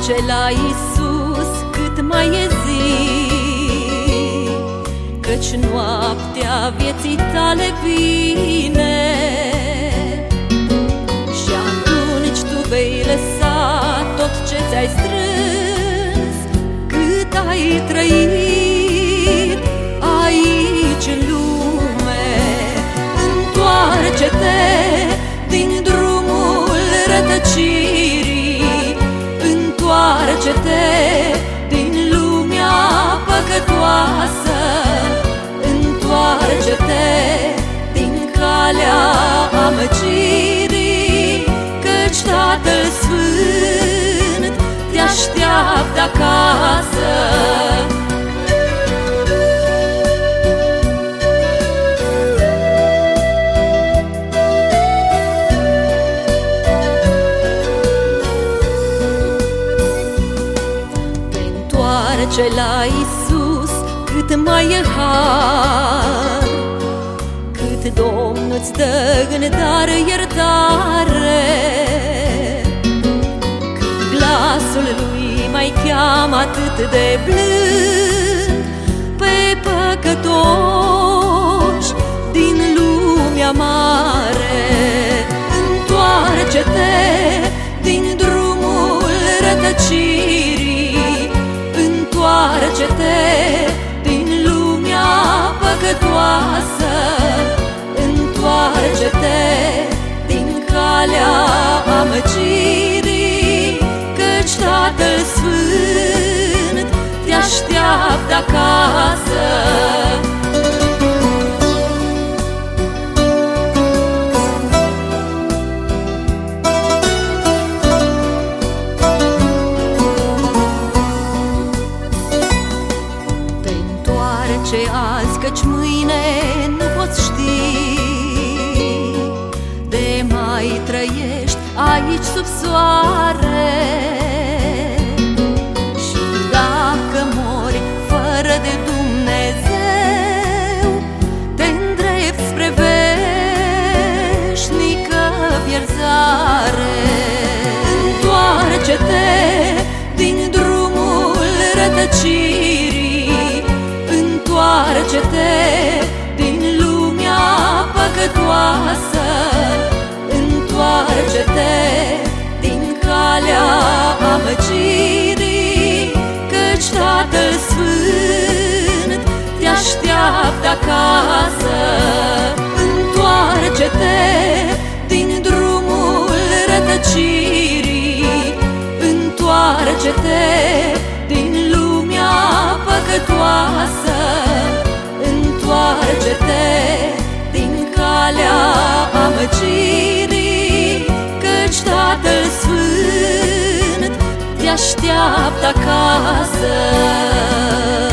Întoarce la Iisus cât mai e zi, căci noaptea vieții tale vine. Și atunci tu vei lăsa tot ce ți-ai strâns, cât ai trăit aici în lume. Întoarce-te din drumul rătăcirii, întoarce-te din lumea păcătoasă, întoarce-te din calea amăgirii, căci Tatăl Sfânt te așteaptă acasă. Întoarce la Iisus cât mai e har, cât Domnul îți dă în dar iertare, cât glasul Lui mai cheamă atât de blând pe păcătoși din lumea mare. Întoarce-te din drumul rătăcirii, întoarce-te din lumea păcătoasă, întoarce-te din calea amăgirii, căci Tatăl Sfânt te așteaptă acasă. Azi, căci mâine nu poți ști, de mai trăiești aici sub soare. Și dacă mori fără de Dumnezeu, te îndrepți spre veșnică pierzare. Întoarce-te din drumul rătăcirii, întoarce-te din lumea păcătoasă, întoarce-te din calea amăgirii, căci Tatăl Sfânt te așteaptă acasă. Întoarce-te din drumul rătăcirii, întoarce-te din lumea păcătoasă, întoarce-te din calea amăgirii, căci Tatăl Sfânt te așteaptă acasă.